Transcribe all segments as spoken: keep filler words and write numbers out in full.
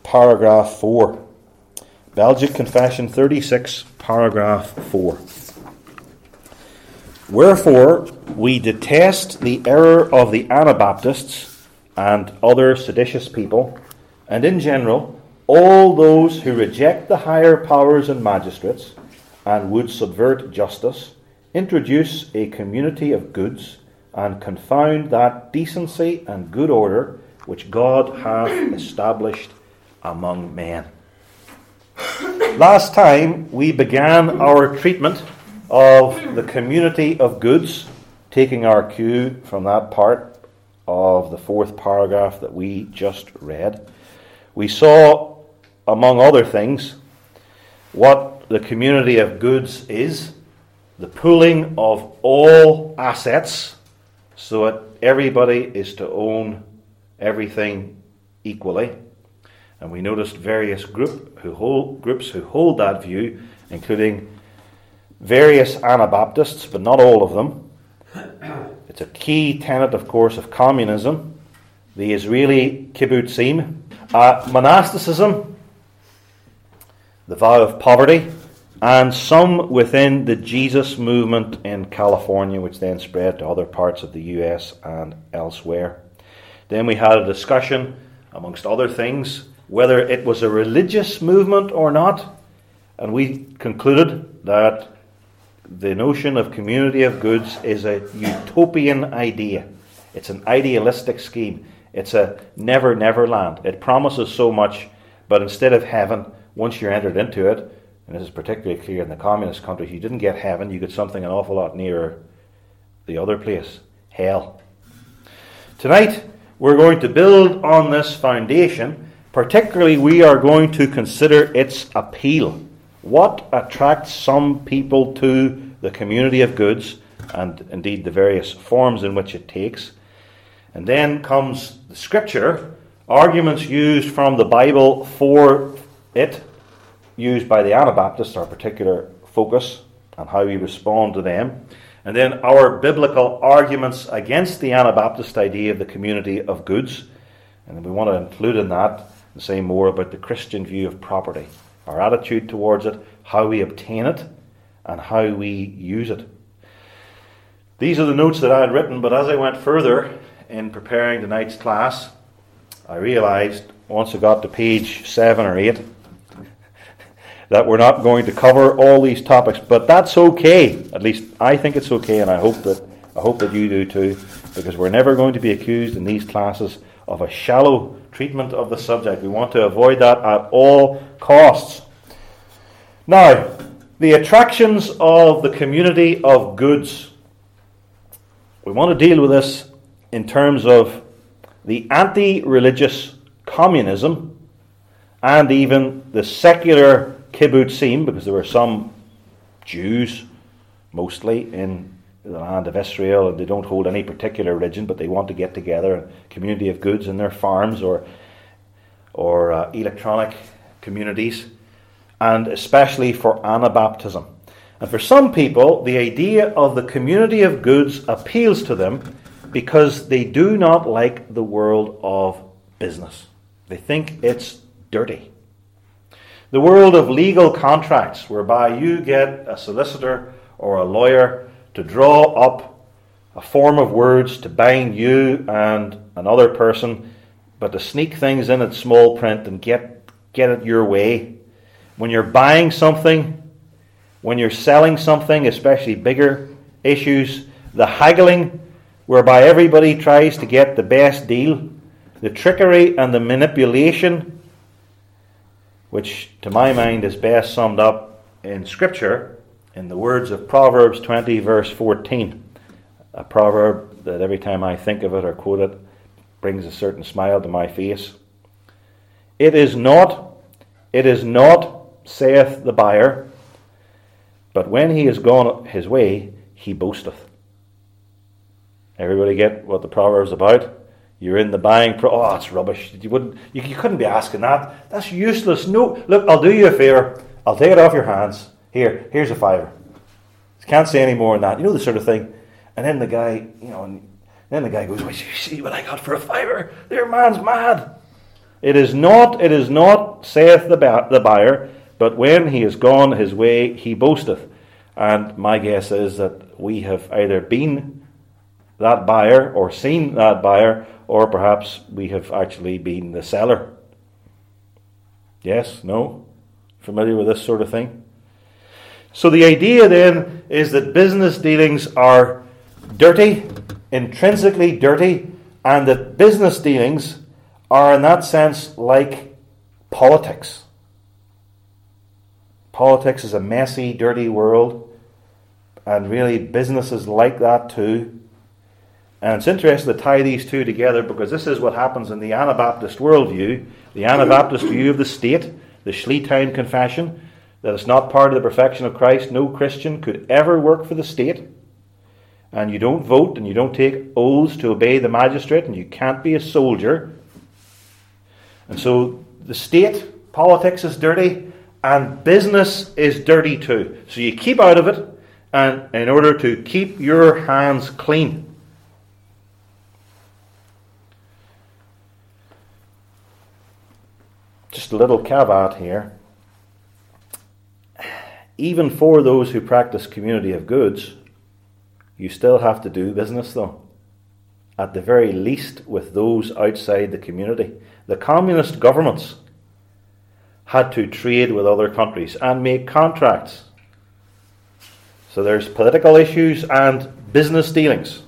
paragraph four. Belgic Confession thirty-six, paragraph four. Wherefore we detest the error of the Anabaptists and other seditious people, and in general all those who reject the higher powers and magistrates, and would subvert justice, introduce a community of goods, and confound that decency and good order which God hath established among men. Last time we began our treatment of the community of goods, taking our cue from that part of the fourth paragraph that we just read. We saw, among other things, what the community of goods is, the pooling of all assets, so that everybody is to own everything equally. And we noticed various group who hold, groups who hold that view, including various Anabaptists, but not all of them. It's a key tenet, of course, of communism, the Israeli kibbutzim, uh, monasticism, the vow of poverty, and some within the Jesus movement in California, which then spread to other parts of the U S and elsewhere. Then we had a discussion, amongst other things, whether it was a religious movement or not, and we concluded that the notion of community of goods is a utopian idea. It's an idealistic scheme. It's a never, never land. It promises so much, but instead of heaven, once you're entered into it, and this is particularly clear in the communist countries, you didn't get heaven, you get something an awful lot nearer the other place, hell. Tonight, we're going to build on this foundation. Particularly, we are going to consider its appeal. What attracts some people to the community of goods, and indeed the various forms in which it takes. And then comes the Scripture, arguments used from the Bible for it, used by the Anabaptists, our particular focus, and how we respond to them. And then our biblical arguments against the Anabaptist idea of the community of goods. And we want to include in that and say more about the Christian view of property, our attitude towards it, how we obtain it, and how we use it. These are the notes that I had written, but as I went further in preparing tonight's class, I realized once I got to page seven or eight that we're not going to cover all these topics, but that's okay. At least I think it's okay, and I hope that I hope that you do too, because we're never going to be accused in these classes of a shallow treatment of the subject. We want to avoid that at all costs. Now, the attractions of the community of goods. We want to deal with this in terms of the anti-religious communism and even the secular kibbutzim, because there were some Jews, mostly, in the land of Israel, and they don't hold any particular religion, but they want to get together, a community of goods in their farms or, or uh, electronic communities, and especially for Anabaptism. And for some people, the idea of the community of goods appeals to them because they do not like the world of business. They think it's dirty. The world of legal contracts, whereby you get a solicitor or a lawyer to draw up a form of words to bind you and another person, but to sneak things in at small print and get, get it your way. When you're buying something, when you're selling something, especially bigger issues, the haggling, whereby everybody tries to get the best deal, the trickery and the manipulation, which to my mind is best summed up in Scripture in the words of Proverbs twenty verse fourteen, a proverb that every time I think of it or quote it brings a certain smile to my face. It is not, it is not, saith the buyer, but when he is gone his way, he boasteth. Everybody get what the proverb's about? You're in the buying pro. Oh, that's rubbish. You wouldn't. You, you couldn't be asking that. That's useless. No. Look, I'll do you a favour. I'll take it off your hands. Here, here's a fiver. Can't say any more than that. You know, the sort of thing. And then the guy, you know, and then the guy goes, "Well, you see what I got for a fiver? Their man's mad." It is not, it is not, saith the, ba- the buyer, but when he is gone his way, he boasteth. And my guess is that we have either been that buyer or seen that buyer, or perhaps we have actually been the seller. Yes? No? Familiar with this sort of thing? So the idea then is that business dealings are dirty, intrinsically dirty, and that business dealings are in that sense like politics. Politics is a messy, dirty world, and really business is like that too. And it's interesting to tie these two together, because this is what happens in the Anabaptist worldview, the Anabaptist view of the state, the Schleitheim Confession, that it's not part of the perfection of Christ. No Christian could ever work for the state. And you don't vote, and you don't take oaths to obey the magistrate, and you can't be a soldier. And so the state, politics is dirty, and business is dirty too. So you keep out of it, and in order to keep your hands clean. Just a little caveat here. Even for those who practice community of goods, you still have to do business though. At the very least with those outside the community. The communist governments had to trade with other countries and make contracts. So there's political issues and business dealings.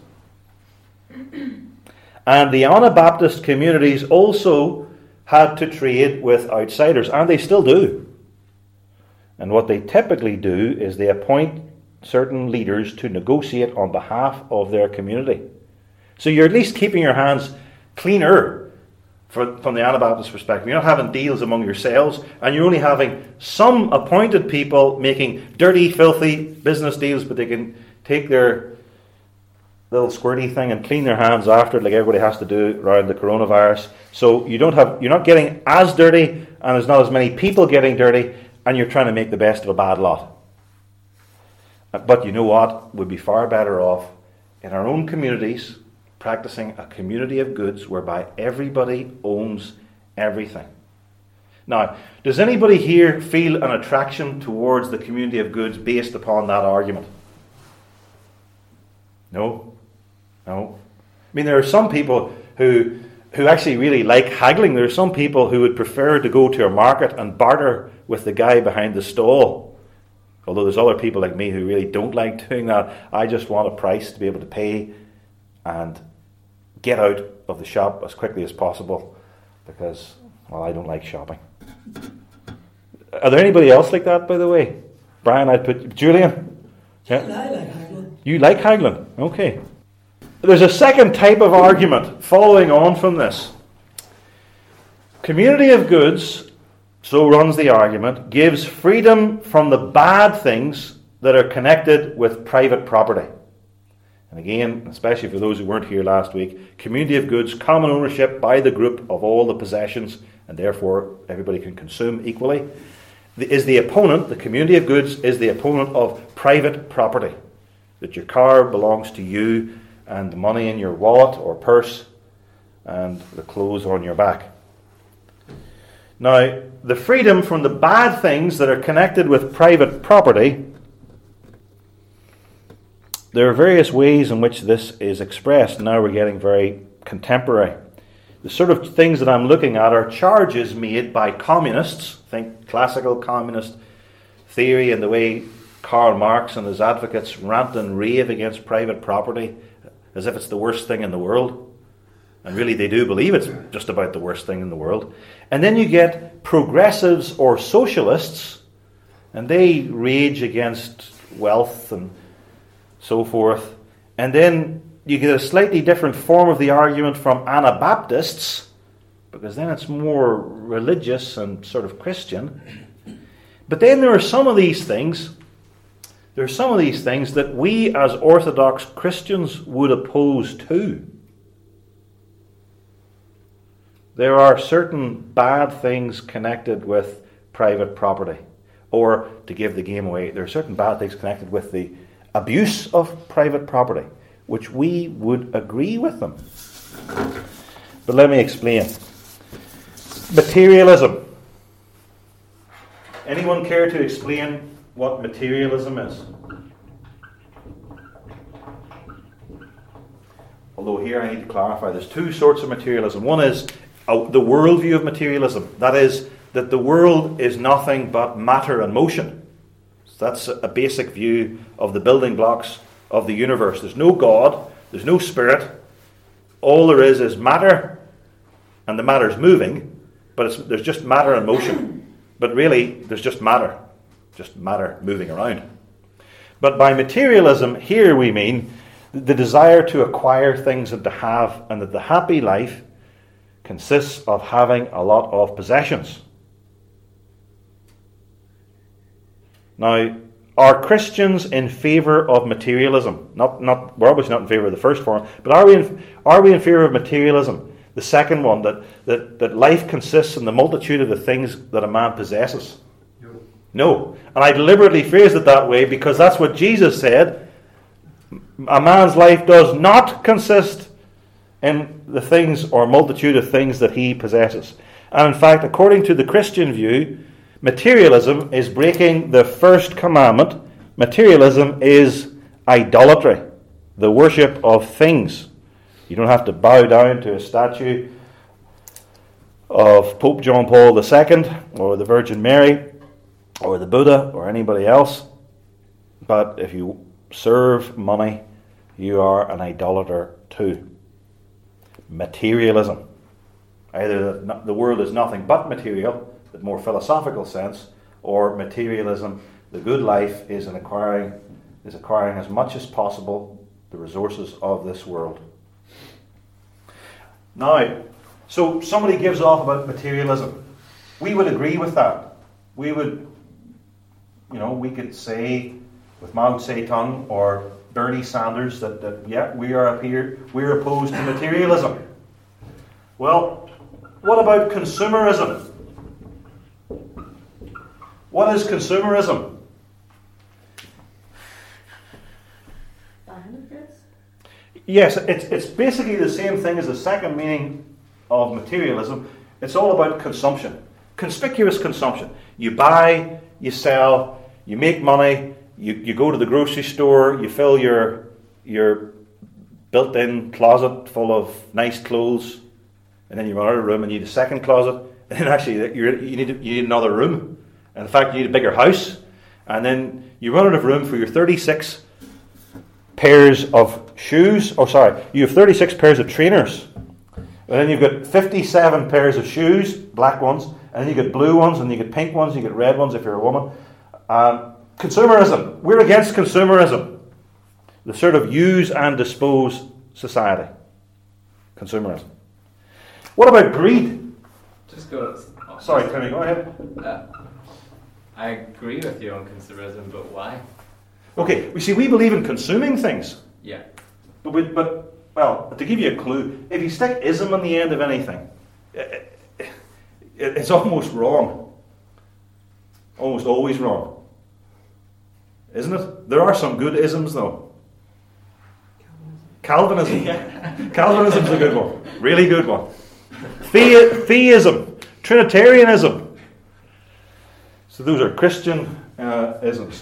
And the Anabaptist communities also had to trade with outsiders, and they still do. And what they typically do is they appoint certain leaders to negotiate on behalf of their community. So you're at least keeping your hands cleaner for, from the Anabaptist perspective. You're not having deals among yourselves, and you're only having some appointed people making dirty, filthy business deals, but they can take their little squirty thing and clean their hands after it, like everybody has to do around the coronavirus. So you don't have, you're not getting as dirty, and there's not as many people getting dirty, and you're trying to make the best of a bad lot. But you know what? We'd be far better off in our own communities practicing a community of goods whereby everybody owns everything. Now, does anybody here feel an attraction towards the community of goods based upon that argument? No? No? I mean, there are some people who who actually really like haggling. There are some people who would prefer to go to a market and barter with the guy behind the stall. Although there's other people like me who really don't like doing that. I just want a price to be able to pay and get out of the shop as quickly as possible because, well, I don't like shopping. Are there anybody else like that, by the way? Brian, I'd put... Julian? Yeah, I like haggling. You like haggling? Okay. There's a second type of argument following on from this. Community of goods, so runs the argument, gives freedom from the bad things that are connected with private property. And again, especially for those who weren't here last week, community of goods, common ownership by the group of all the possessions, and therefore everybody can consume equally, is the opponent, the community of goods, is the opponent of private property. That your car belongs to you, and the money in your wallet or purse, and the clothes on your back. Now, the freedom from the bad things that are connected with private property, there are various ways in which this is expressed. Now we're getting very contemporary. The sort of things that I'm looking at are charges made by communists. Think classical communist theory and the way Karl Marx and his advocates rant and rave against private property as if it's the worst thing in the world. And really they do believe it's just about the worst thing in the world. And then you get progressives or socialists, and they rage against wealth and so forth. And then you get a slightly different form of the argument from Anabaptists, because then it's more religious and sort of Christian. But then there are some of these things, there are some of these things that we as Orthodox Christians would oppose too. There are certain bad things connected with private property. Or, to give the game away, there are certain bad things connected with the abuse of private property, which we would agree with them. But let me explain. Materialism. Anyone care to explain what materialism is? Although here I need to clarify, there's two sorts of materialism. One is uh, the worldview of materialism. That is, that the world is nothing but matter and motion. So that's a basic view of the building blocks of the universe. There's no God, there's no spirit. All there is is matter, and the matter is moving, but it's, there's just matter and motion. But really, there's just matter, just matter moving around. But by materialism, here we mean the desire to acquire things and to have, and that the happy life consists of having a lot of possessions. Now, are Christians in favour of materialism? Not, not, we're obviously not in favour of the first form, but are we in, are we in favour of materialism? The second one, that, that, that life consists in the multitude of the things that a man possesses? No. No. And I deliberately phrased it that way because that's what Jesus said. A man's life does not consist in the things or multitude of things that he possesses. And in fact, according to the Christian view, materialism is breaking the first commandment. Materialism is idolatry, the worship of things. You don't have to bow down to a statue of Pope John Paul the Second or the Virgin Mary or the Buddha or anybody else. But if you serve money, you are an idolater too. Materialism. Either the world is nothing but material, the more philosophical sense, or materialism, the good life is in acquiring is acquiring as much as possible the resources of this world. Now, so somebody gives off about materialism. We would agree with that. We would, you know, we could say with Mao Zedong or Bernie Sanders that, that yeah, we are up here, we're opposed to materialism. Well, what about consumerism? What is consumerism? Yes, it's, it's basically the same thing as the second meaning of materialism. It's all about consumption. Conspicuous consumption. You buy, you sell, you make money, you, you go to the grocery store, you fill your, your built-in closet full of nice clothes, and then you run out of room and you need a second closet, and then actually you're, you, need, you need another room. And in fact, you need a bigger house, and then you run out of room for your thirty-six pairs of shoes. Oh, sorry, you have thirty-six pairs of trainers. And then you've got fifty-seven pairs of shoes, black ones, and then you get blue ones, and you get pink ones, you get red ones if you're a woman. Um, consumerism. We're against consumerism. The sort of use and dispose society. Consumerism. What about greed? Just go. Oh, sorry, Tony, go ahead. Uh, I agree with you on consumerism, but why? Okay, we see we believe in consuming things. Yeah. But, we, but well, to give you a clue, if you stick ism on the end of anything, it, it, it's almost wrong. Almost always wrong. Isn't it? There are some good isms, though. Calvinism. Calvinism. Calvinism's a good one. Really good one. The, theism. Trinitarianism. So those are Christian uh, isms.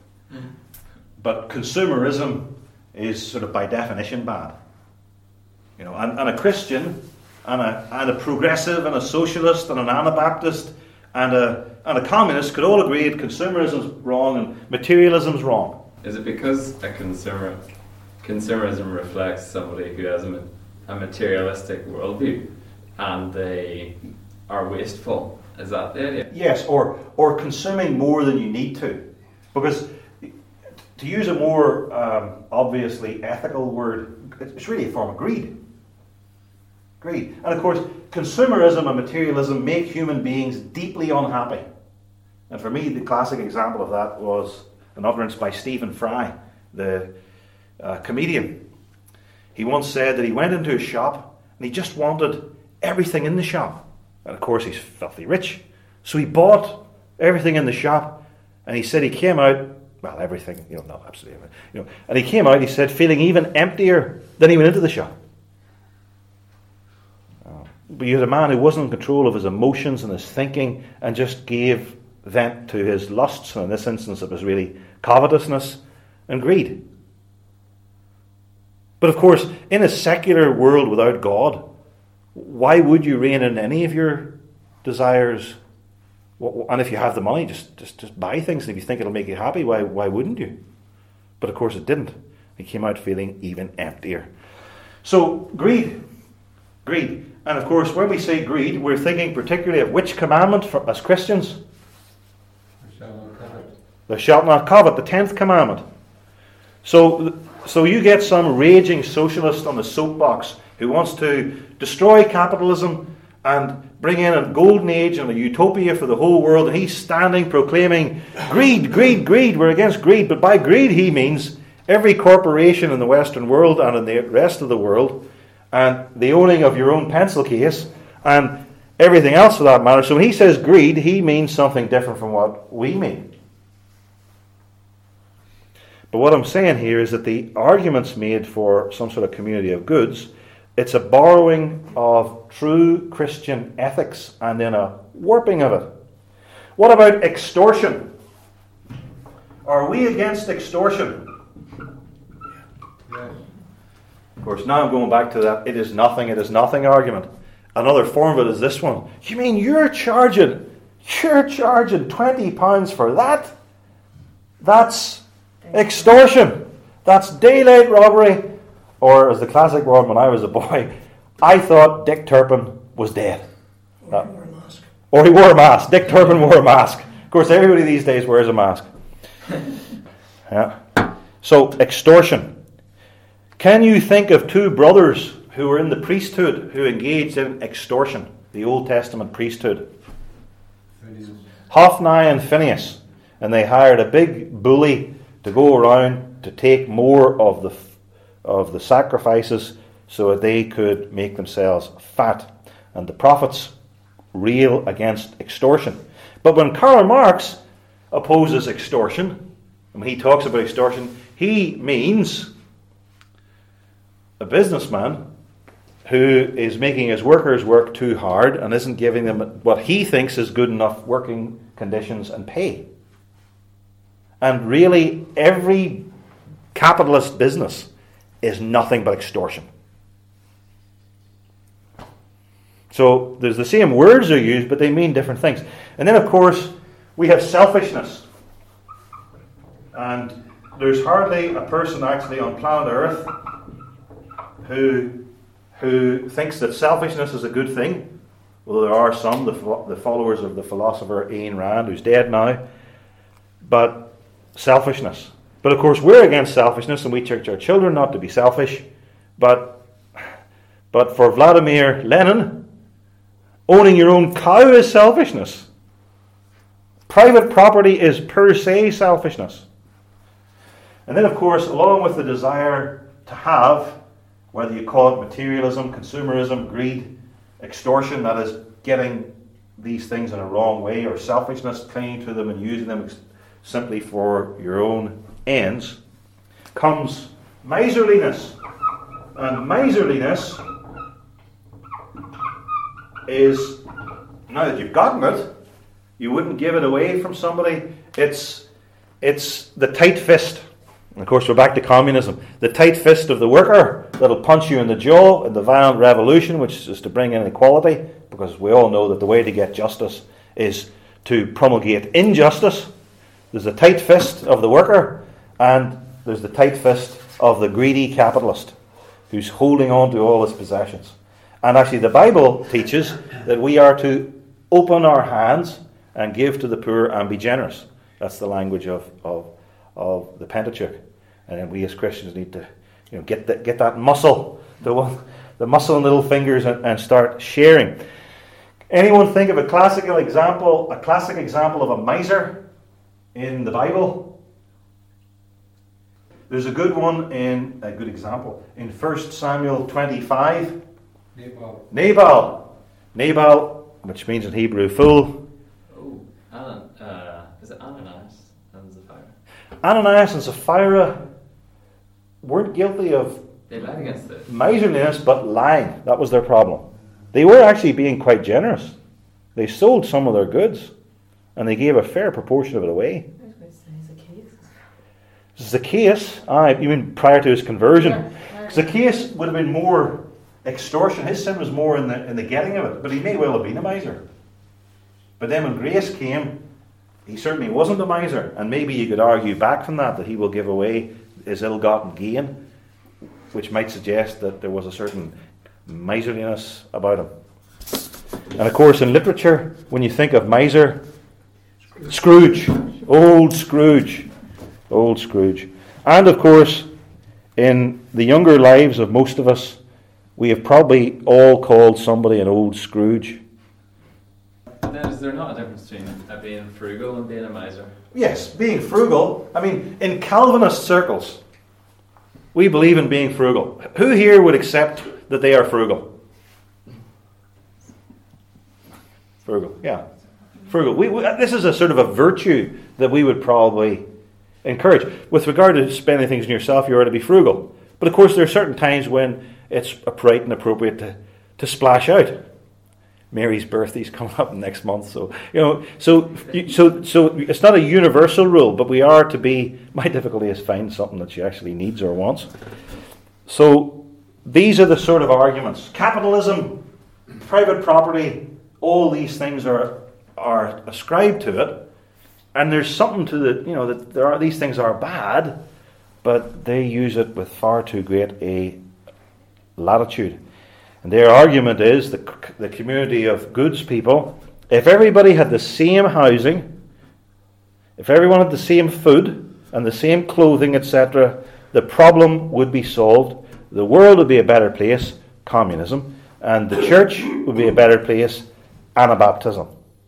But consumerism is sort of by definition bad. You know, and, and a Christian and a and a progressive and a socialist and an Anabaptist and a and a communist could all agree that consumerism is wrong and materialism is wrong. Is it because a consumer consumerism reflects somebody who has a, a materialistic worldview and they are wasteful? Is that the idea? Yes, or or consuming more than you need to, because to use a more um, obviously ethical word, it's really a form of greed. Greed. And of course, consumerism and materialism make human beings deeply unhappy. And for me, the classic example of that was an utterance by Stephen Fry, the uh, comedian. He once said that he went into a shop and he just wanted everything in the shop. And of course, he's filthy rich. So he bought everything in the shop, and he said he came out, well, everything, you know, not absolutely, you know, and he came out, he said, feeling even emptier than he went into the shop. But you had a man who wasn't in control of his emotions and his thinking and just gave vent to his lusts. And in this instance, it was really covetousness and greed. But of course, in a secular world without God, why would you rein in any of your desires? And if you have the money, just, just, just buy things. And if you think it'll make you happy, why, why wouldn't you? But of course it didn't. He came out feeling even emptier. So, greed. Greed. And of course, when we say greed, we're thinking particularly of which commandment for, as Christians? Thou shalt not covet. Thou shalt not covet, the tenth commandment. So, so you get some raging socialist on the soapbox who wants to destroy capitalism and bring in a golden age and a utopia for the whole world, and he's standing proclaiming greed, greed, greed, we're against greed. But by greed he means every corporation in the Western world and in the rest of the world, and the owning of your own pencil case, and everything else for that matter. So when he says greed, he means something different from what we mean. But what I'm saying here is that the arguments made for some sort of community of goods, it's a borrowing of true Christian ethics and then a warping of it. What about extortion? Are we against extortion? Yes. Of course, now I'm going back to that it is nothing, it is nothing argument. Another form of it is this one. You mean you're charging, you're charging twenty pounds for that? That's extortion. That's daylight robbery. Or as the classic word when I was a boy, I thought Dick Turpin was dead. Or he wore a mask. Or he wore a mask. Dick Turpin wore a mask. Of course, everybody these days wears a mask. Yeah. So, extortion. Can you think of two brothers who were in the priesthood who engaged in extortion? The Old Testament priesthood. Phineas. Hophni and Phinehas. And they hired a big bully to go around to take more of the of the sacrifices so that they could make themselves fat. And the prophets rail against extortion. But when Karl Marx opposes extortion, when he talks about extortion, he means a businessman who is making his workers work too hard and isn't giving them what he thinks is good enough working conditions and pay. And really, every capitalist business is nothing but extortion. So there's the same words are used, but they mean different things. And then, of course, we have selfishness. And there's hardly a person actually on planet Earth who, who thinks that selfishness is a good thing. Well, there are some, the, the followers of the philosopher Ayn Rand, who's dead now. But selfishness. But of course, we're against selfishness, and we teach our children not to be selfish. But, but for Vladimir Lenin, owning your own cow is selfishness. Private property is per se selfishness. And then, of course, along with the desire to have, whether you call it materialism, consumerism, greed, extortion, that is getting these things in a wrong way, or selfishness, clinging to them and using them simply for your own ends, comes miserliness. And miserliness is, now that you've gotten it, you wouldn't give it away from somebody. It's, it's the tight fist. And of course, we're back to communism. The tight fist of the worker that'll punch you in the jaw in the violent revolution, which is to bring in equality, because we all know that the way to get justice is to promulgate injustice. There's the tight fist of the worker, and there's the tight fist of the greedy capitalist who's holding on to all his possessions. And actually the Bible teaches that we are to open our hands and give to the poor and be generous. That's the language of, of, of the Pentateuch. And then we as Christians need to, you know, get, the, get that muscle, the, one, the muscle in little fingers, and, and start sharing. Anyone think of a classical example, a classic example of a miser in the Bible? There's a good one in, a good example, in First Samuel twenty-five. Nabal. Nabal. Nabal, which means in Hebrew, fool. Oh, Anan, uh, is it Ananias and Sapphira? Ananias and Sapphira weren't guilty of They lied against it. miserliness, but lying. That was their problem. They were actually being quite generous. They sold some of their goods, and they gave a fair proportion of it away. I was going to say Zacchaeus. Zacchaeus, ah, you mean prior to his conversion? Yeah. Zacchaeus would have been more extortion. His sin was more in the in the getting of it, but he may well have been a miser. But then when grace came, he certainly wasn't a miser, and maybe you could argue back from that that he will give away his ill-gotten gain, which might suggest that there was a certain miserliness about him. And of course, in literature, when you think of miser, Scrooge, old Scrooge, old Scrooge. And of course, in the younger lives of most of us, we have probably all called somebody an old Scrooge. Now, is there not a difference between uh, being frugal and being a miser? Yes, being frugal. I mean, in Calvinist circles, we believe in being frugal. Who here would accept that they are frugal? Frugal, yeah. Frugal. We, we, this is a sort of a virtue that we would probably encourage. With regard to spending things on yourself, you are to be frugal. But of course, there are certain times when it's upright and appropriate to, to splash out. Mary's birthday's coming up next month, so you know. So, so, so it's not a universal rule, but we are to be. My difficulty is find something that she actually needs or wants. So, these are the sort of arguments: capitalism, private property. All these things are are ascribed to it, and there's something to the you know that there are these things are bad, but they use it with far too great a latitude. And their argument is that the community of goods people, if everybody had the same housing, if everyone had the same food and the same clothing, et cetera, the problem would be solved. The world would be a better place, communism, and the church would be a better place, Anabaptism.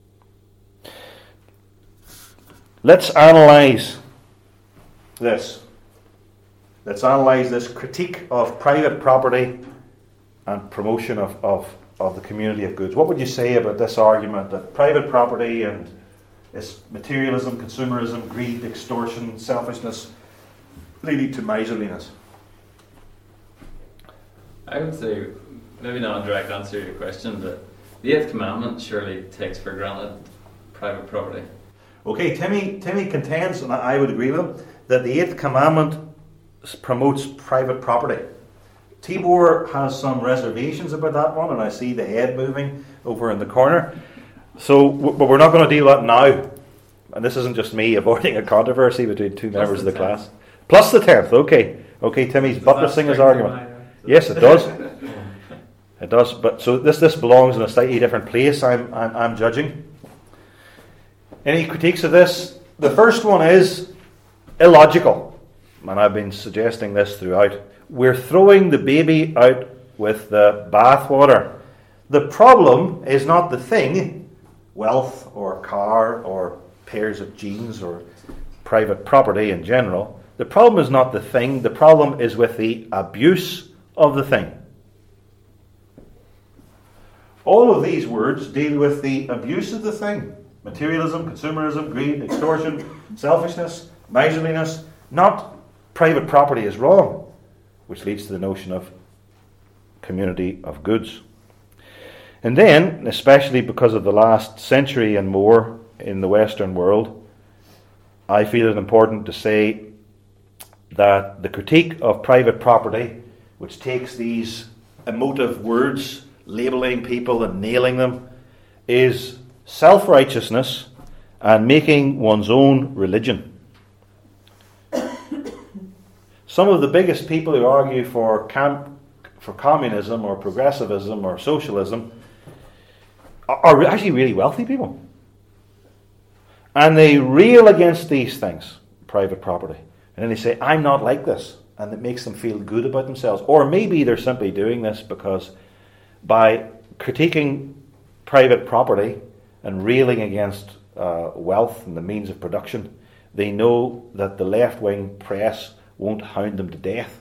Let's analyse this. Let's analyse this critique of private property and promotion of, of, of the community of goods. What would you say about this argument that private property and its materialism, consumerism, greed, extortion, selfishness leading to miserliness? I would say, maybe not a direct answer to your question, but the Eighth Commandment surely takes for granted private property. Okay, Timmy, Timmy contends, and I would agree with him, that the Eighth Commandment promotes private property. Tibor has some reservations about that one, and I see the head moving over in the corner. So, but we're not going to deal with that now. And this isn't just me avoiding a controversy between two Plus members the of the tenth. class. Plus the tenth, okay. Okay, Timmy's Does buttressing that his strengthen argument. my- Yes, it does. It does. But so this this belongs in a slightly different place, I'm I'm, I'm judging. Any critiques of this? The first one is illogical. And I've been suggesting this throughout. We're throwing the baby out with the bathwater. The problem is not the thing, wealth or car or pairs of jeans or private property in general. The problem is not the thing. The problem is with the abuse of the thing. All of these words deal with the abuse of the thing. Materialism, consumerism, greed, extortion, selfishness, miserliness. Not private property is wrong, which leads to the notion of community of goods. And then, especially because of the last century and more in the Western world, I feel it important to say that the critique of private property, which takes these emotive words, labeling people and nailing them, is self-righteousness and making one's own religion. Some of the biggest people who argue for cam- for communism or progressivism or socialism are, are actually really wealthy people. And they rail against these things, private property. And then they say, I'm not like this. And it makes them feel good about themselves. Or maybe they're simply doing this because by critiquing private property and railing against uh, wealth and the means of production, they know that the left-wing press won't hound them to death.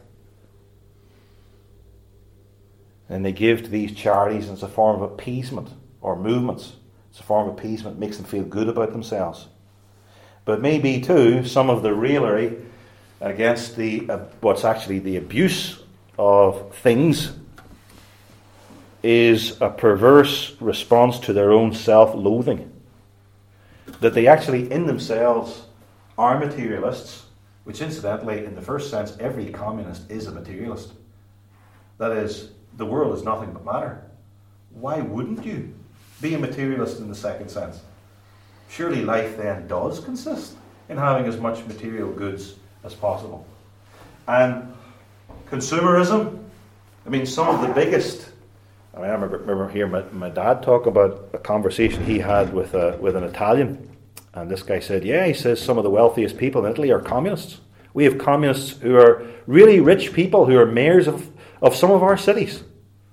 And they give to these charities as a form of appeasement, or movements. It's a form of appeasement, makes them feel good about themselves. But maybe too, some of the raillery against the uh, what's actually the abuse of things is a perverse response to their own self-loathing. That they actually in themselves are materialists, which incidentally, in the first sense, every communist is a materialist. That is, the world is nothing but matter. Why wouldn't you be a materialist in the second sense? Surely life then does consist in having as much material goods as possible. And consumerism, I mean, some of the biggest, I mean, I remember, remember hearing my, my dad talk about a conversation he had with a, with an Italian. And this guy said, yeah, he says some of the wealthiest people in Italy are communists. We have communists who are really rich people who are mayors of, of some of our cities.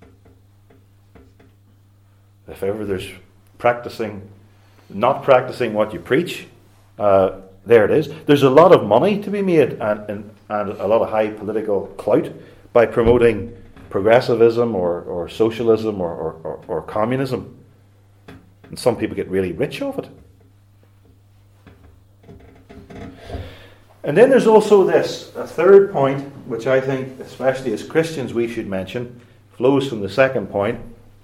If ever there's practicing, not practicing what you preach, uh, there it is. There's a lot of money to be made and, and, and a lot of high political clout by promoting progressivism or, or socialism or, or, or, or communism. And some people get really rich off it. And then there's also this, a third point, which I think, especially as Christians, we should mention, flows from the second point,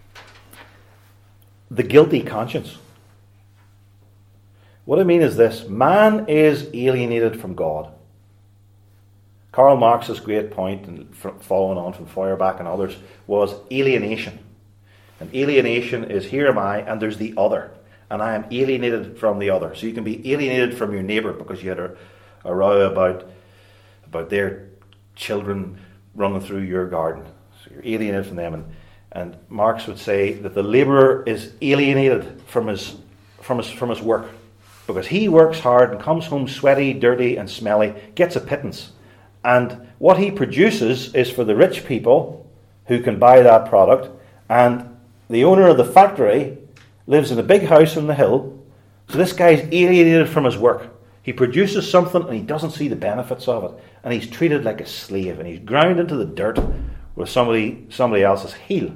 the guilty conscience. What I mean is this: man is alienated from God. Karl Marx's great point, and following on from Feuerbach and others, was alienation. And alienation is, here am I, and there's the other, and I am alienated from the other. So you can be alienated from your neighbour because you had a, a row about, about their children running through your garden. So you're alienated from them. And, and Marx would say that the labourer is alienated from his, from his, from his work, because he works hard and comes home sweaty, dirty and smelly, gets a pittance. And what he produces is for the rich people who can buy that product, and the owner of the factory lives in a big house on the hill, so this guy's alienated from his work. He produces something and he doesn't see the benefits of it, and he's treated like a slave, and he's ground into the dirt with somebody, somebody else's heel.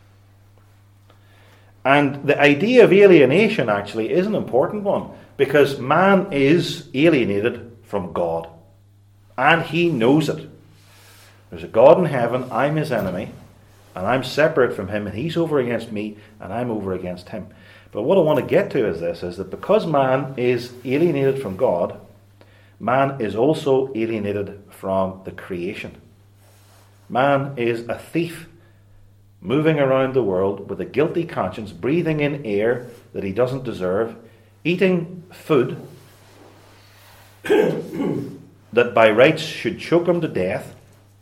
And the idea of alienation actually is an important one, because man is alienated from God. And he knows it. There's a God in heaven, I'm his enemy, and I'm separate from him, and he's over against me, and I'm over against him. But what I want to get to is this, is that because man is alienated from God, man is also alienated from the creation. Man is a thief, moving around the world with a guilty conscience, breathing in air that he doesn't deserve, eating food that by rights should choke him to death.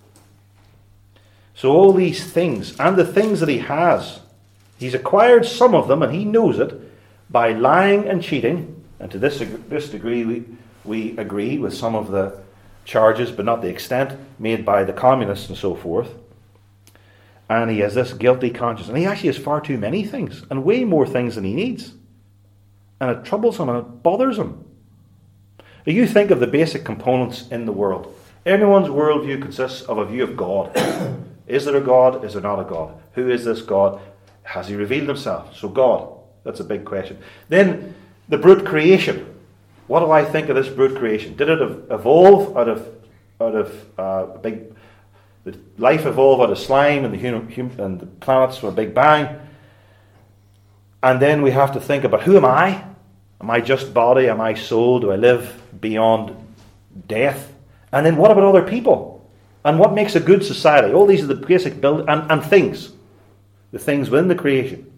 So all these things, and the things that he has, he's acquired some of them, and he knows it, by lying and cheating. And to this, this degree we, we agree with some of the charges, but not the extent, made by the communists and so forth. And he has this guilty conscience. And he actually has far too many things, and way more things than he needs. And it troubles him and it bothers him. Now you think of the basic components in the world. Everyone's worldview consists of a view of God. Is there a God? Is there not a God? Who is this God? Has he revealed himself? So God, that's a big question. Then the brute creation. What do I think of this brute creation? Did it evolve out of out of uh, a big? Did life evolve out of slime and the human, human and the planets from a big bang? And then we have to think about, who am I? Am I just body? Am I soul? Do I live beyond death? And then what about other people? And what makes a good society? All these are the basic build and, and things. The things within the creation.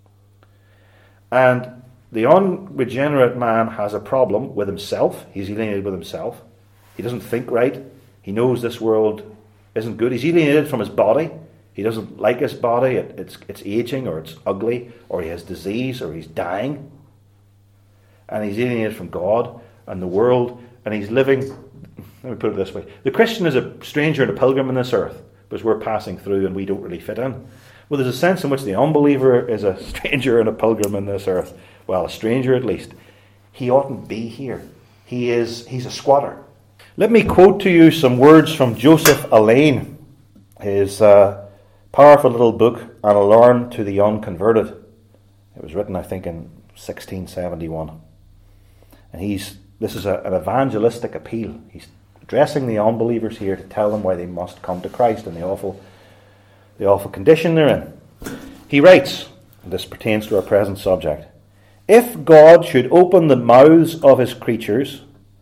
And the unregenerate man has a problem with himself. He's alienated with himself. He doesn't think right. He knows this world isn't good. He's alienated from his body. He doesn't like his body. It, it's, it's aging, or it's ugly, or he has disease, or he's dying. And he's alienated from God and the world. And he's living, let me put it this way. The Christian is a stranger and a pilgrim in this earth, because we're passing through and we don't really fit in. Well, there's a sense in which the unbeliever is a stranger and a pilgrim in this earth. Well, a stranger at least. He oughtn't be here. He is, he's a squatter. Let me quote to you some words from Joseph Alleine, his uh, powerful little book, An Alarm to the Unconverted. It was written, I think, in sixteen seventy-one. And he's this is a, an evangelistic appeal. He's addressing the unbelievers here to tell them why they must come to Christ and the awful, the awful condition they're in. He writes, and this pertains to our present subject, if God should open the mouths of his creatures,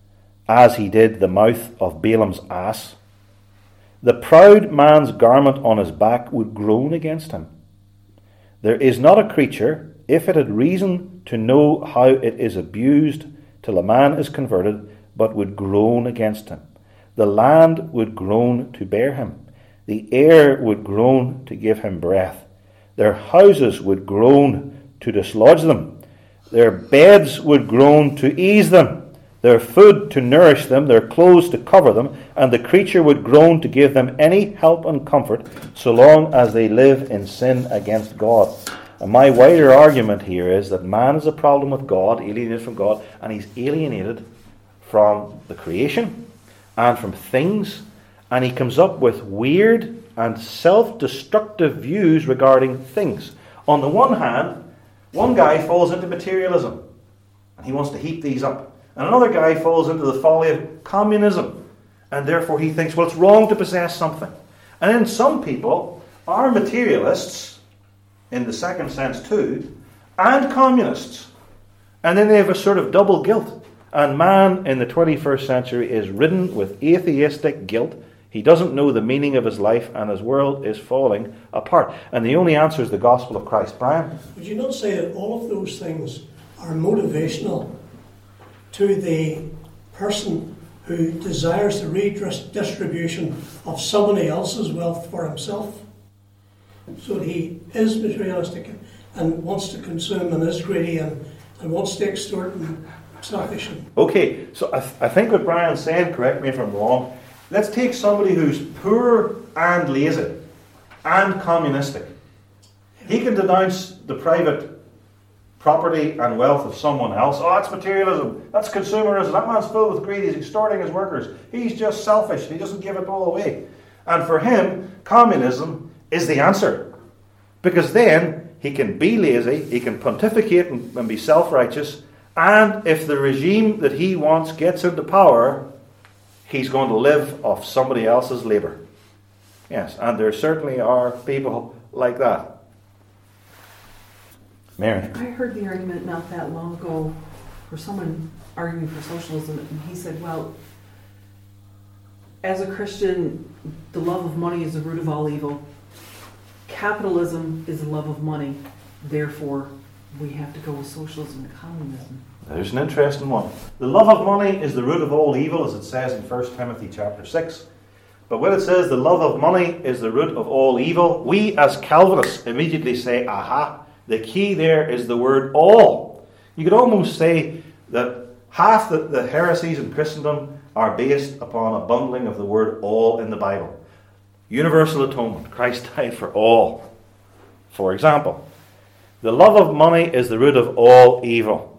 as he did the mouth of Balaam's ass, the proud man's garment on his back would groan against him. There is not a creature, if it had reason to know how it is abused till a man is converted, but would groan against him. The land would groan to bear him. The air would groan to give him breath. Their houses would groan to dislodge them. Their beds would groan to ease them. Their food to nourish them, their clothes to cover them, and the creature would groan to give them any help and comfort, so long as they live in sin against God. And my wider argument here is that man has a problem with God, alienated from God, and he's alienated from the creation and from things, and he comes up with weird and self-destructive views regarding things. On the one hand, one guy falls into materialism, and he wants to heap these up. And another guy falls into the folly of communism, and therefore he thinks, well, it's wrong to possess something. And then some people are materialists, in the second sense too, and communists. And then they have a sort of double guilt. And man in the twenty-first century is ridden with atheistic guilt. He doesn't know the meaning of his life, and his world is falling apart. And the only answer is the gospel of Christ. Brian? Would you not say that all of those things are motivational to the person who desires the redistribution of somebody else's wealth for himself? So he is materialistic and wants to consume and is greedy and, and wants to extort and selfish. Okay, so I, th- I think what Brian's saying, correct me if I'm wrong, let's take somebody who's poor and lazy and communistic. He can denounce the private property and wealth of someone else. Oh, that's materialism. That's consumerism. That man's filled with greed. He's extorting his workers. He's just selfish. He doesn't give it all away. And for him, communism is the answer. Because then he can be lazy, he can pontificate and, and be self-righteous, and if the regime that he wants gets into power, he's going to live off somebody else's labour. Yes, and there certainly are people like that. Mary. I heard the argument not that long ago for someone arguing for socialism, and he said, well, as a Christian, the love of money is the root of all evil. Capitalism is the love of money. Therefore, we have to go with socialism and communism. There's an interesting one. The love of money is the root of all evil, as it says in First Timothy chapter six. But when it says the love of money is the root of all evil, we as Calvinists immediately say, aha, the key there is the word all. You could almost say that half the, the heresies in Christendom are based upon a bundling of the word all in the Bible. Universal atonement. Christ died for all. For example, the love of money is the root of all evil.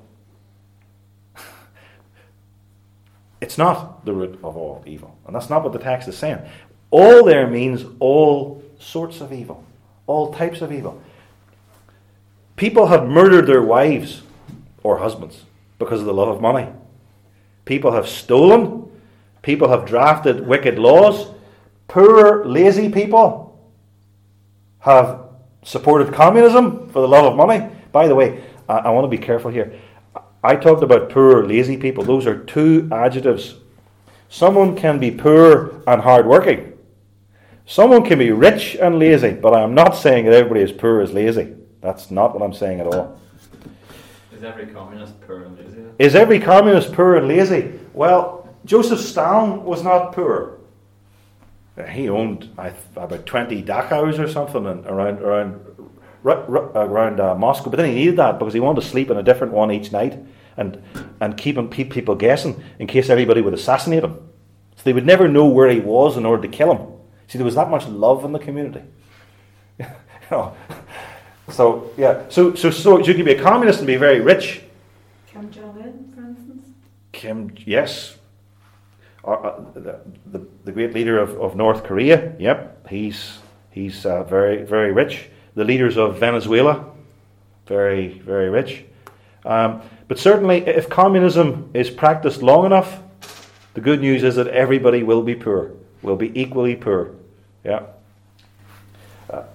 It's not the root of all evil. And that's not what the text is saying. All there means all sorts of evil. All types of evil. People have murdered their wives or husbands because of the love of money. People have stolen. People have drafted wicked laws. Poor, lazy people have supported communism for the love of money. By the way, I, I want to be careful here. I talked about poor, lazy people. Those are two adjectives. Someone can be poor and hardworking. Someone can be rich and lazy, but I am not saying that everybody is poor is lazy. That's not what I'm saying at all. Is every communist poor and lazy? Is every communist poor and lazy? Well, Joseph Stalin was not poor. He owned I, about twenty Dachaus or something around around around uh, Moscow, but then he needed that because he wanted to sleep in a different one each night and and keep, keep people guessing in case anybody would assassinate him. So they would never know where he was in order to kill him. See, there was that much love in the community. you know. So yeah, so so so you can be a communist and be very rich. Kim Jong-un, for instance. Kim, yes, uh, uh, the, the the great leader of, of North Korea. Yep, he's he's uh, very very rich. The leaders of Venezuela, very very rich. Um, but certainly, if communism is practiced long enough, the good news is that everybody will be poor, will be equally poor. Yeah.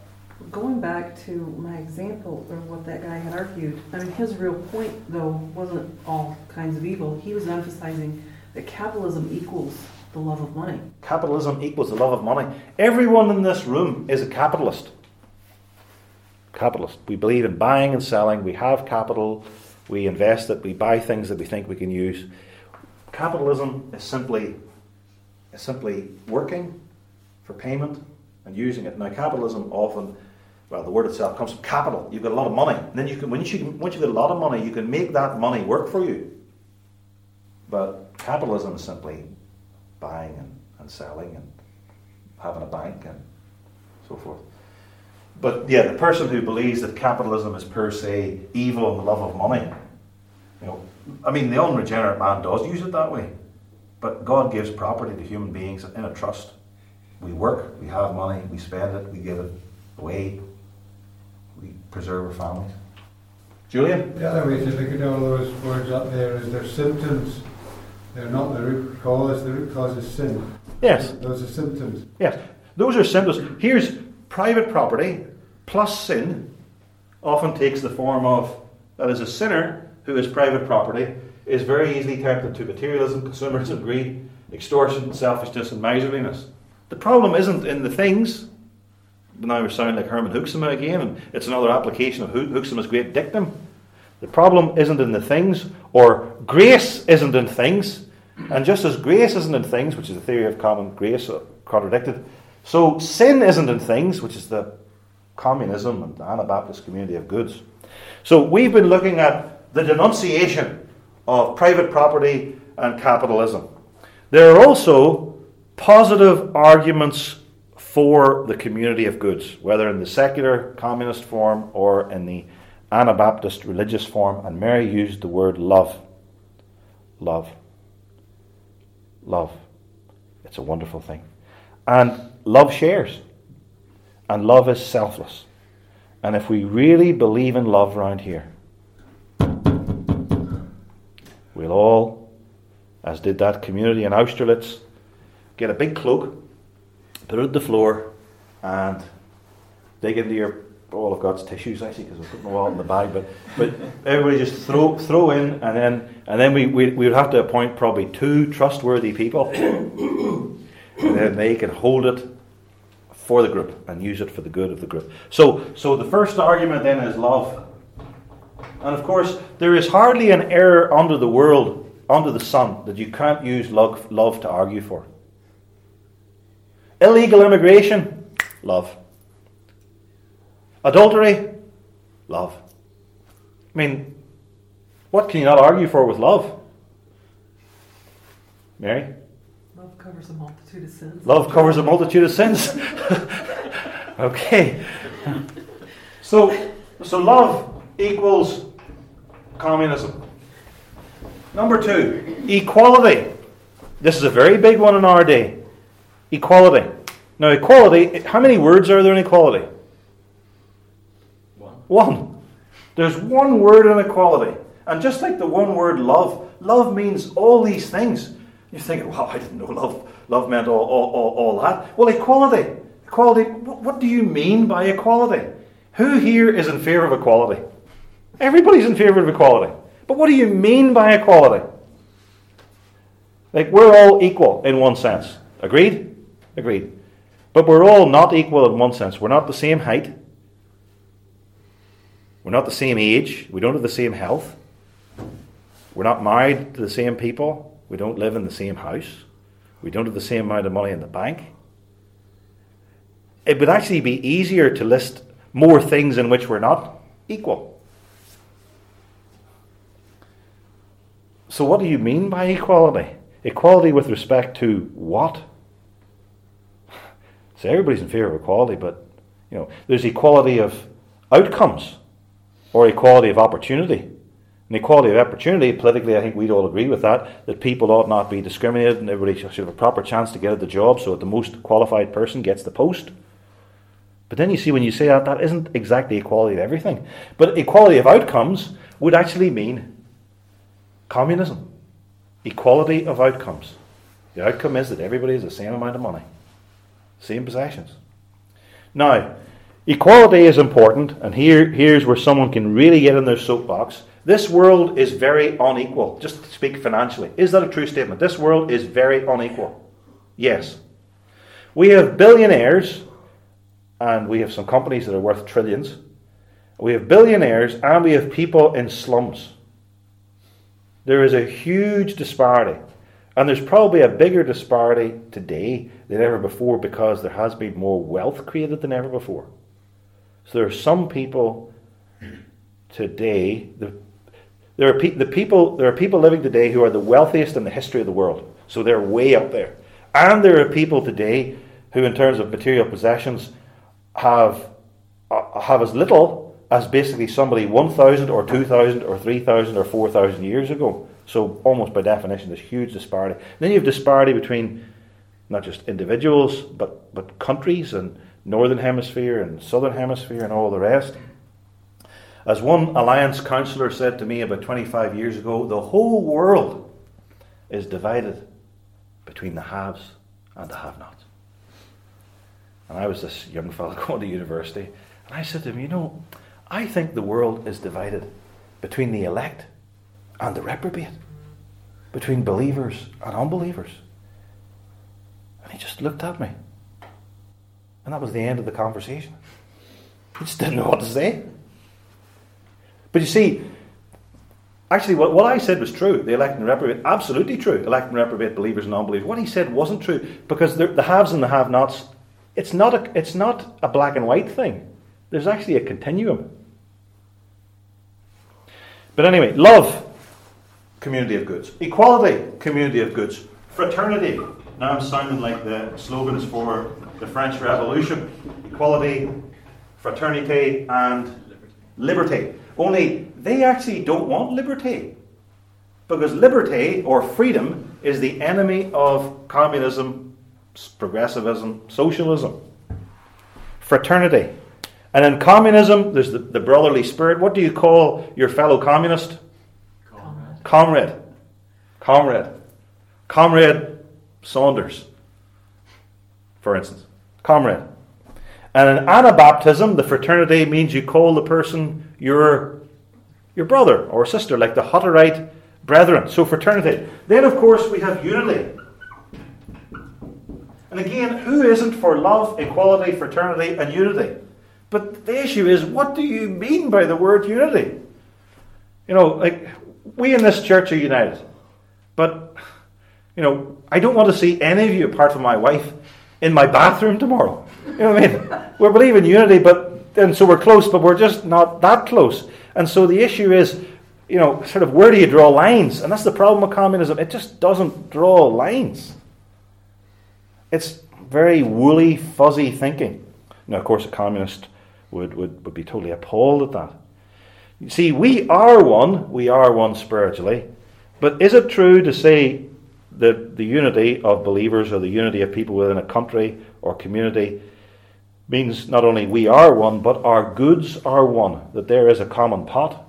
going back to my example of what that guy had argued, I mean, his real point, though, wasn't all kinds of evil. He was emphasizing that capitalism equals the love of money. Capitalism equals the love of money. Everyone in this room is a capitalist. Capitalist. We believe in buying and selling. We have capital. We invest it. We buy things that we think we can use. Capitalism is simply, is simply working for payment and using it. Now, capitalism often, well, the word itself comes from capital. You've got a lot of money. And then you can, when you, once you've got a lot of money, you can make that money work for you. But capitalism is simply buying and, and selling and having a bank and so forth. But yeah, the person who believes that capitalism is per se evil and the love of money, you know, I mean, the unregenerate man does use it that way. But God gives property to human beings in a trust. We work, we have money, we spend it, we give it away, we preserve our families. Julian? The other way to look at all those words up there is they're symptoms. They're not the root cause. The root cause is sin. Yes. Those are symptoms. Yes. Those are symptoms. Here's private property plus sin often takes the form of, that is, a sinner who is private property is very easily tempted to materialism, consumerism, greed, extortion, selfishness and miserliness. The problem isn't in the things. Now we're sounding like Herman Hoeksema again, and it's another application of Hoeksema's great dictum. The problem isn't in the things, or grace isn't in things. And just as grace isn't in things, which is the theory of common grace contradicted, so sin isn't in things, which is the communism and the Anabaptist community of goods. So we've been looking at the denunciation of private property and capitalism. There are also positive arguments for the community of goods, whether in the secular communist form or in the Anabaptist religious form. And Mary used the word love. Love. Love. It's a wonderful thing. And love shares. And love is selfless. And if we really believe in love around here, we'll all, as did that community in Austerlitz, get a big cloak, put it on the floor, and dig into your, all I've got is tissues actually because I'm putting them all in the bag, but but everybody just throw throw in, and then and then we, we, we would have to appoint probably two trustworthy people, and then they can hold it for the group and use it for the good of the group. So so the first argument then is love. And of course, there is hardly an error under the world, under the sun, that you can't use love, love to argue for. Illegal immigration, love. Adultery, love. I mean, what can you not argue for with love? Mary? Love covers a multitude of sins. Love covers a multitude of sins. Okay. So, so love equals communism. Number two, equality. This is a very big one in our day. Equality. Now, equality, how many words are there in equality? One. One. There's one word in equality. And just like the one word love, love means all these things. You think, wow, I didn't know love love meant all, all, all, all that. Well, equality. Equality, what, what do you mean by equality? Who here is in favour of equality? Everybody's in favour of equality. But what do you mean by equality? Like, we're all equal in one sense. Agreed? Agreed. But we're all not equal in one sense. We're not the same height. We're not the same age. We don't have the same health. We're not married to the same people. We don't live in the same house. We don't have the same amount of money in the bank. It would actually be easier to list more things in which we're not equal. So what do you mean by equality? Equality with respect to what? So everybody's in favour of equality, but you know, there's equality of outcomes or equality of opportunity. And equality of opportunity, politically, I think we'd all agree with that, that people ought not be discriminated and everybody should have a proper chance to get at the job so that the most qualified person gets the post. But then you see, when you say that, that isn't exactly equality of everything. But equality of outcomes would actually mean communism. Equality of outcomes. The outcome is that everybody has the same amount of money. Same possessions. Now, Equality is important, and here, here's where someone can really get in their soapbox. This world is very unequal, just to speak financially. Is that a true statement? This world is very unequal. Yes. We have billionaires, and we have some companies that are worth trillions. We have billionaires, and we have people in slums. There is a huge disparity. And there's probably a bigger disparity today than ever before because there has been more wealth created than ever before. So there are some people today, the, there are pe- the people there are people living today who are the wealthiest in the history of the world. So they're way up there. And there are people today who, in terms of material possessions, have uh, have as little as basically somebody one thousand or two thousand or three thousand or four thousand years ago. So almost by definition, there's huge disparity. And then you have disparity between not just individuals, but, but countries and Northern Hemisphere and Southern Hemisphere and all the rest. As one Alliance councillor said to me about twenty-five years ago, the whole world is divided between the haves and the have-nots. And I was this young fellow going to university, and I said to him, you know, I think the world is divided between the elect and the reprobate, between believers and unbelievers. And he just looked at me. And that was the end of the conversation. He just didn't know what to say. But you see, actually what, what I said was true. The elect and reprobate, absolutely true. Elect and reprobate, believers and unbelievers. What he said wasn't true, because the, the haves and the have-nots, it's not a, it's not a black and white thing. There's actually a continuum. But anyway, love, community of goods. Equality, community of goods. Fraternity. Now I'm sounding like the slogan is for the French Revolution. Equality, fraternity, and liberty. Only they actually don't want liberty. Because liberty, or freedom, is the enemy of communism, progressivism, socialism. Fraternity. And in communism, there's the, the brotherly spirit. What do you call your fellow communist? Comrade. Comrade. Comrade. Comrade Saunders, for instance. Comrade. And in Anabaptism, the fraternity means you call the person your, your brother or sister, like the Hutterite brethren. So fraternity. Then, of course, we have unity. And again, who isn't for love, equality, fraternity, and unity? But the issue is, what do you mean by the word unity? You know, like, we in this church are united. But, you know, I don't want to see any of you, apart from my wife, in my bathroom tomorrow. You know what I mean? We believe in unity, but and so we're close, but we're just not that close. And so the issue is, you know, sort of where do you draw lines? And that's the problem with communism. It just doesn't draw lines. It's very woolly, fuzzy thinking. Now, of course, a communist would, would, would be totally appalled at that. You see, we are one. We are one spiritually. But is it true to say that the unity of believers or the unity of people within a country or community means not only we are one, but our goods are one, that there is a common pot?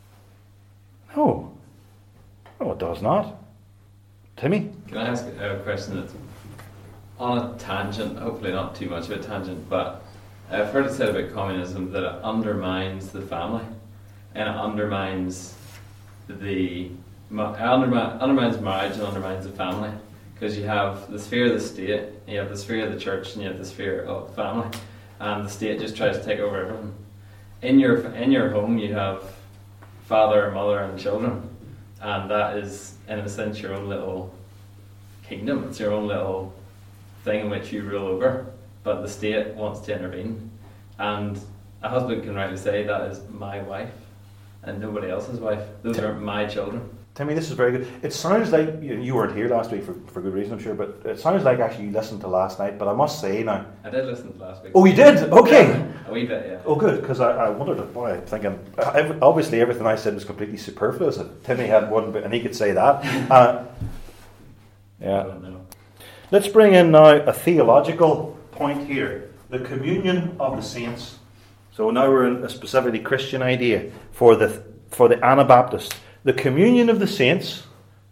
No. No, it does not. Timmy? Can I ask a question that's on a tangent, hopefully not too much of a tangent, but I've heard it said about communism that it undermines the family, and it undermines the it undermines, undermines marriage and undermines the family, because you have the sphere of the state, you have the sphere of the church, and you have the sphere of family, and the state just tries to take over everything. In your in your home, you have father, mother, and children, and that is, in a sense, your own little kingdom. It's your own little thing in which you rule over, but the state wants to intervene. And a husband can rightly say, that is my wife and nobody else's wife. Those Tim, are my children. Timmy, this is very good. It sounds like you, you weren't here last week for, for good reason, I'm sure, but it sounds like actually you listened to last night. But I must say now, I did listen to last week. Oh, you did? Okay. Yeah, a wee bit, yeah. Oh, good, because I, I wondered, boy, I'm thinking, obviously everything I said was completely superfluous. If Timmy had one bit, and he could say that. Uh, yeah. I don't know. Let's bring in now a theological point here. The communion of the saints. So now we're in a specifically Christian idea for the for the Anabaptists. The communion of the saints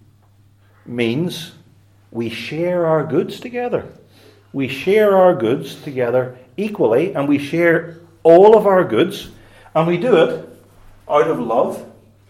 means we share our goods together. We share our goods together equally, and we share all of our goods, and we do it out of love.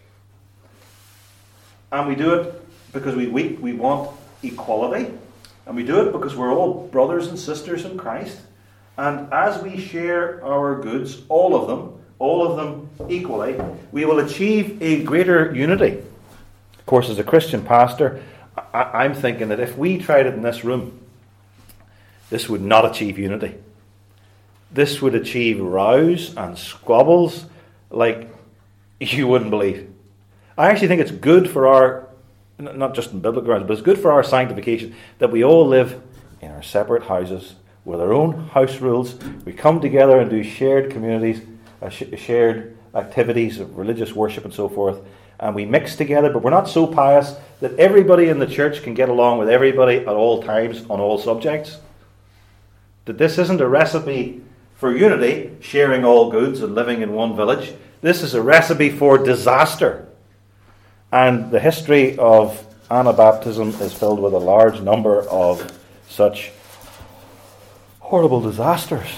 And we do it because we, we, we want equality. And we do it because we're all brothers and sisters in Christ. And as we share our goods, all of them, all of them equally, we will achieve a greater unity. Of course, as a Christian pastor, I, I'm thinking that if we tried it in this room, this would not achieve unity. This would achieve rows and squabbles like you wouldn't believe. I actually think it's good for our, not just in biblical grounds, but it's good for our sanctification that we all live in our separate houses with our own house rules. We come together and do shared communities, uh, sh- shared activities of religious worship and so forth, and we mix together, but we're not so pious that everybody in the church can get along with everybody at all times on all subjects. That this isn't a recipe for unity, sharing all goods and living in one village. This is a recipe for disaster. And the history of Anabaptism is filled with a large number of such horrible disasters.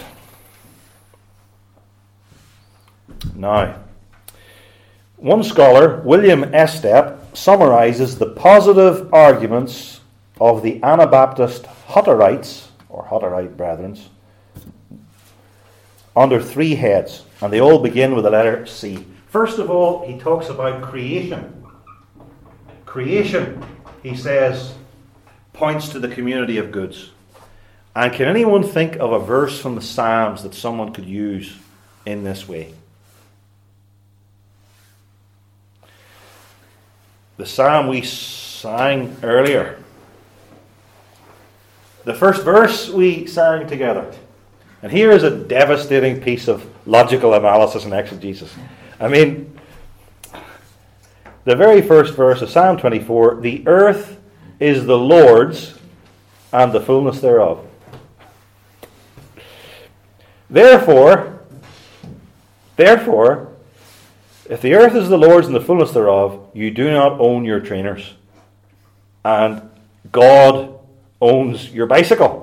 Now, one scholar, William Estep, summarizes the positive arguments of the Anabaptist Hutterites, or Hutterite brethren, under three heads, and they all begin with the letter C. First of all, he talks about creation. Creation, he says, points to the community of goods. And can anyone think of a verse from the Psalms that someone could use in this way? The psalm we sang earlier. The first verse we sang together. And here is a devastating piece of logical analysis and exegesis. I mean, the very first verse of Psalm twenty-four, the earth is the Lord's and the fullness thereof. Therefore, therefore, if the earth is the Lord's and the fullness thereof, you do not own your trainers. And God owns your bicycle.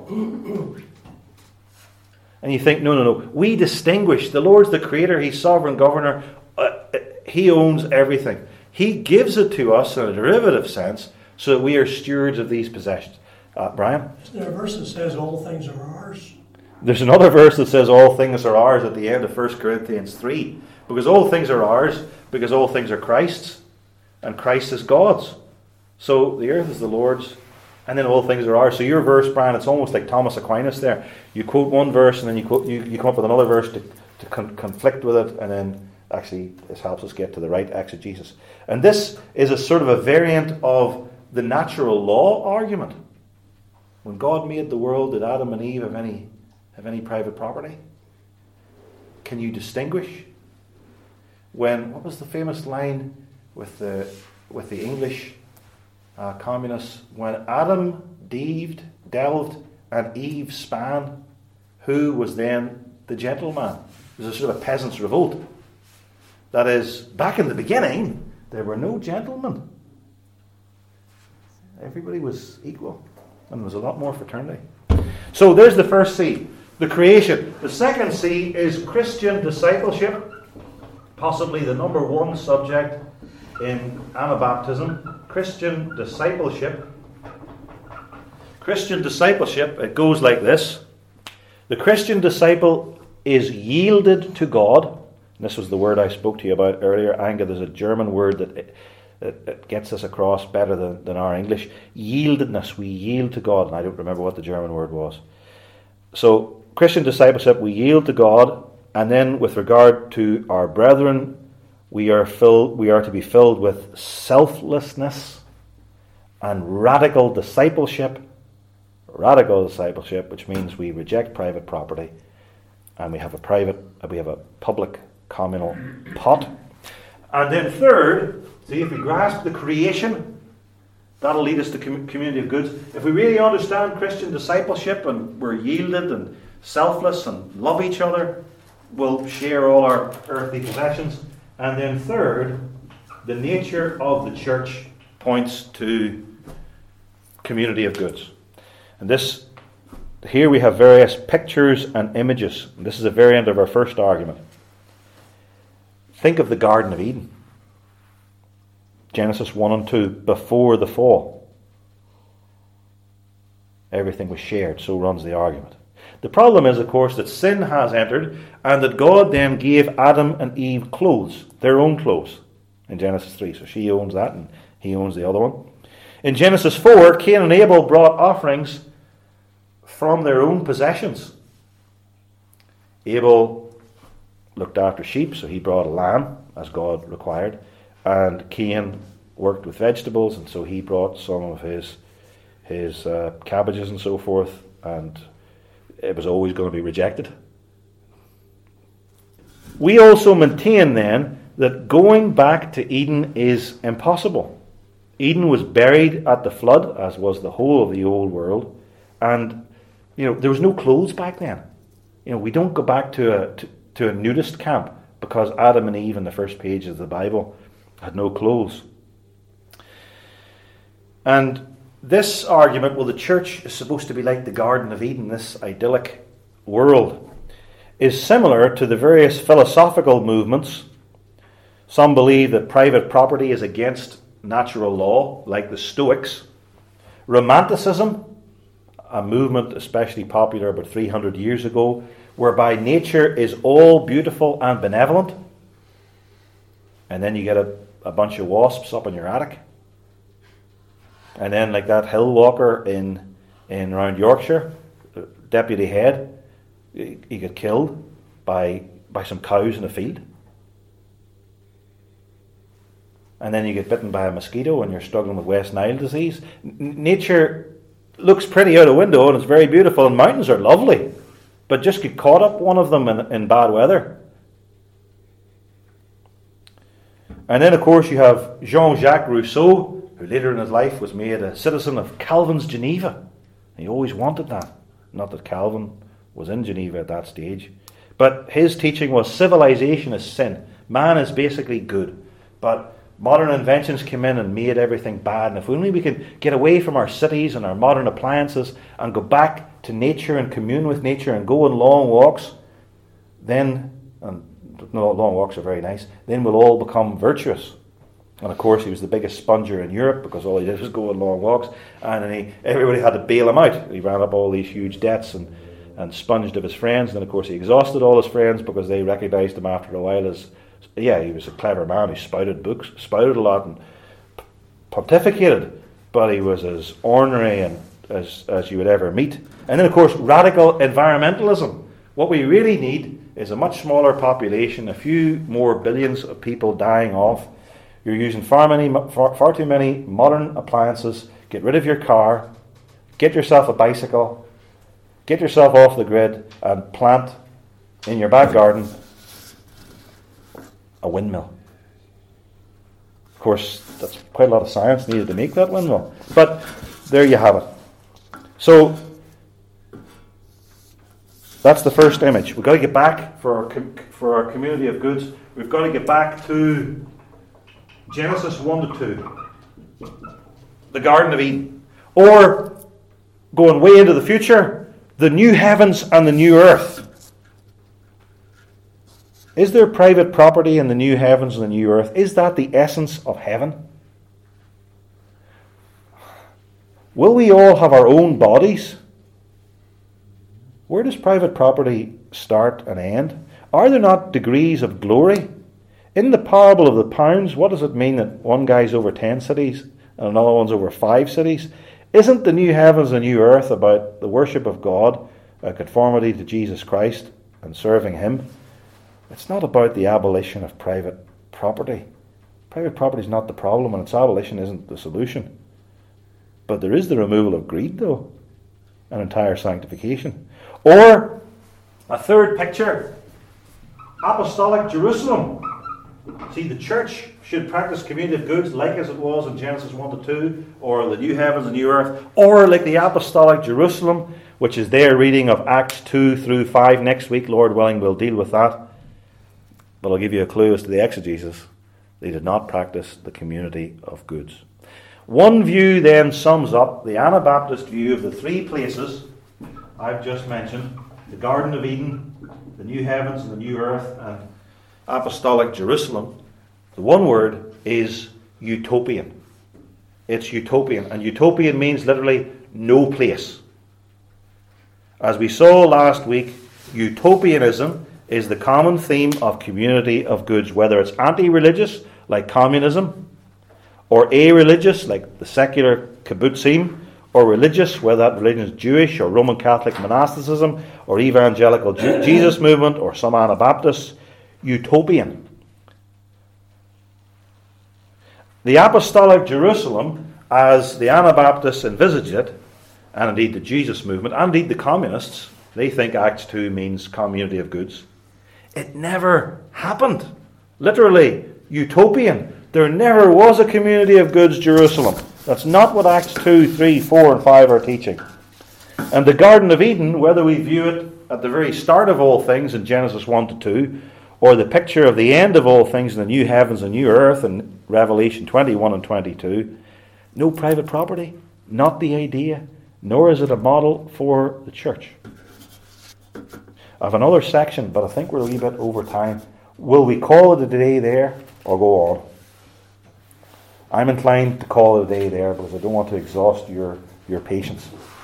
And you think, no, no, no. We distinguish. The Lord's the creator. He's sovereign governor. Uh, he owns everything. He gives it to us in a derivative sense so that we are stewards of these possessions. Uh, Brian? Isn't there a verse that says all things are ours? There's another verse that says all things are ours at the end of First Corinthians three. Because all things are ours, because all things are Christ's, and Christ is God's. So the earth is the Lord's, and then all things are ours. So your verse, Brian, it's almost like Thomas Aquinas there. You quote one verse, and then you quote, you, you come up with another verse to, to con- conflict with it, and then actually this helps us get to the right exegesis. And this is a sort of a variant of the natural law argument. When God made the world, did Adam and Eve have any have any private property? Can you distinguish? When, what was the famous line with the with the English uh, communists? When Adam delved, delved and Eve span, who was then the gentleman? It was a sort of a peasants' revolt. That is, back in the beginning, there were no gentlemen. Everybody was equal, and there was a lot more fraternity. So there's the first C, the creation. The second C is Christian discipleship. Possibly the number one subject in Anabaptism, Christian discipleship. Christian discipleship, it goes like this. The Christian disciple is yielded to God. And this was the word I spoke to you about earlier. Anga, there's a German word that it, it, it gets us across better than, than our English. Yieldedness, we yield to God. And I don't remember what the German word was. So, Christian discipleship, we yield to God. And then with regard to our brethren, we are filled, we are to be filled with selflessness and radical discipleship. Radical discipleship, which means we reject private property and we have a private, we have a public communal pot. And then third, see, if we grasp the creation, that'll lead us to com- community of goods. If we really understand Christian discipleship and we're yielded and selfless and love each other, we'll share all our earthly possessions. And then third, the nature of the church points to community of goods. And this here we have various pictures and images. This is a variant of our first argument. Think of the Garden of Eden. Genesis one and two, before the fall. Everything was shared, so runs the argument. The problem is, of course, that sin has entered, and that God then gave Adam and Eve clothes, their own clothes, in Genesis three. So she owns that, and he owns the other one. In Genesis four, Cain and Abel brought offerings from their own possessions. Abel looked after sheep, so he brought a lamb, as God required, and Cain worked with vegetables, and so he brought some of his his uh, cabbages and so forth, and it was always going to be rejected. We also maintain then that going back to Eden is impossible. Eden was buried at the flood, as was the whole of the old world, and you know there was no clothes back then. You know, we don't go back to a to, to a nudist camp because Adam and Eve in the first page of the Bible had no clothes. And this argument, well, the church is supposed to be like the Garden of Eden, this idyllic world, is similar to the various philosophical movements. Some believe that private property is against natural law, like the Stoics. Romanticism, a movement especially popular about three hundred years ago, whereby nature is all beautiful and benevolent, and then you get a, a bunch of wasps up in your attic. And then, like that hill walker in in around Yorkshire, Deputy Head, he, he got killed by by some cows in a field. And then you get bitten by a mosquito and you're struggling with West Nile disease. N- nature looks pretty out a window and it's very beautiful, and mountains are lovely, but just get caught up one of them in, in bad weather. And then, of course, you have Jean-Jacques Rousseau, who later in his life was made a citizen of Calvin's Geneva. He always wanted that. Not that Calvin was in Geneva at that stage. But his teaching was civilization is sin. Man is basically good. But modern inventions came in and made everything bad. And if only we can get away from our cities and our modern appliances and go back to nature and commune with nature and go on long walks, then, and no, long walks are very nice, then we'll all become virtuous. And of course he was the biggest sponger in Europe because all he did was go on long walks, and he, everybody had to bail him out. He ran up all these huge debts and, and sponged of his friends, and then of course he exhausted all his friends because they recognised him after a while as, yeah, he was a clever man who spouted books, spouted a lot and pontificated, but he was as ornery and as, as you would ever meet. And then of course radical environmentalism. What we really need is a much smaller population, a few more billions of people dying off. You're using far many, far, far too many modern appliances. Get rid of your car. Get yourself a bicycle. Get yourself off the grid and plant in your back garden a windmill. Of course, that's quite a lot of science needed to make that windmill. But there you have it. So that's the first image. We've got to get back for our, for our community of goods. We've got to get back to Genesis one to two, the Garden of Eden, or going way into the future, the new heavens and the new earth. Is there private property in the new heavens and the new earth? Is that the essence of heaven? Will we all have our own bodies? Where does private property start and end? Are there not degrees of glory? In the parable of the pounds, what does it mean that one guy's over ten cities and another one's over five cities? Isn't the new heavens and new earth about the worship of God, a conformity to Jesus Christ and serving Him? It's not about the abolition of private property. Private property is not the problem, and its abolition isn't the solution. But there is the removal of greed, though, and entire sanctification. Or a third picture, apostolic Jerusalem. See, the church should practice community of goods like as it was in Genesis one to two, or the new heavens and new earth, or like the apostolic Jerusalem, which is their reading of Acts two through five. Next week, Lord willing, we'll deal with that. But I'll give you a clue as to the exegesis. They did not practice the community of goods. One view then sums up the Anabaptist view of the three places I've just mentioned, the Garden of Eden, the new heavens and the new earth, and apostolic Jerusalem, the one word is utopian. It's utopian. And utopian means literally no place. As we saw last week, utopianism is the common theme of community of goods, whether it's anti-religious, like communism, or a-religious, like the secular kibbutzim, or religious, whether that religion is Jewish or Roman Catholic monasticism, or evangelical Ju- Jesus movement, or some Anabaptists. Utopian. The apostolic Jerusalem, as the Anabaptists envisage it, and indeed the Jesus movement, and indeed the communists, they think Acts two means community of goods. It never happened. Literally, utopian. There never was a community of goods Jerusalem. That's not what Acts two, three, four, and five are teaching. And the Garden of Eden, whether we view it at the very start of all things in Genesis one to two, or the picture of the end of all things in the new heavens and new earth in Revelation twenty-one and twenty-two, no private property, not the idea, nor is it a model for the church. I have another section, but I think we're a wee bit over time. Will we call it a day there or go on? I'm inclined to call it a day there because I don't want to exhaust your, your patience.